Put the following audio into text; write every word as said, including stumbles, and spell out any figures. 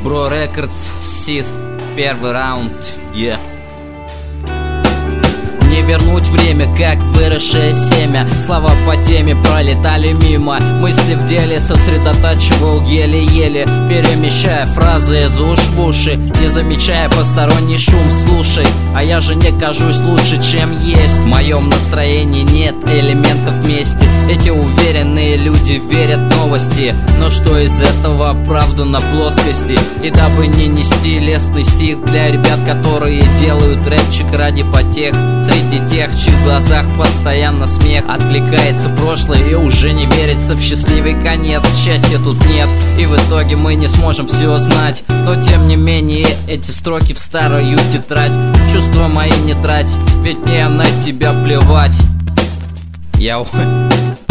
Бро Рекордс, Сид, первый раунд, yeah. Не вернуть время, как выросшее семя. Слова по теме пролетали мимо. Мысли в деле сосредотачивал еле-еле, перемещая фразы из уш в уши, не замечая посторонний шум. Слушай, а я же не кажусь лучше, чем есть. В моем настроении нет элементов вместе. Эти уверенные люди верят в новости, но что из этого правду на плоскости? И дабы не нести лестный стих для ребят, которые делают рэпчик ради потех, среди тех, в чьих глазах постоянно смех, откликается прошлое и уже не верится в счастливый конец. Счастья тут нет, и в итоге мы не сможем все знать. Но тем не менее эти строки в старую тетрадь. Чувства мои не трать, ведь мне на тебя плевать. Яу.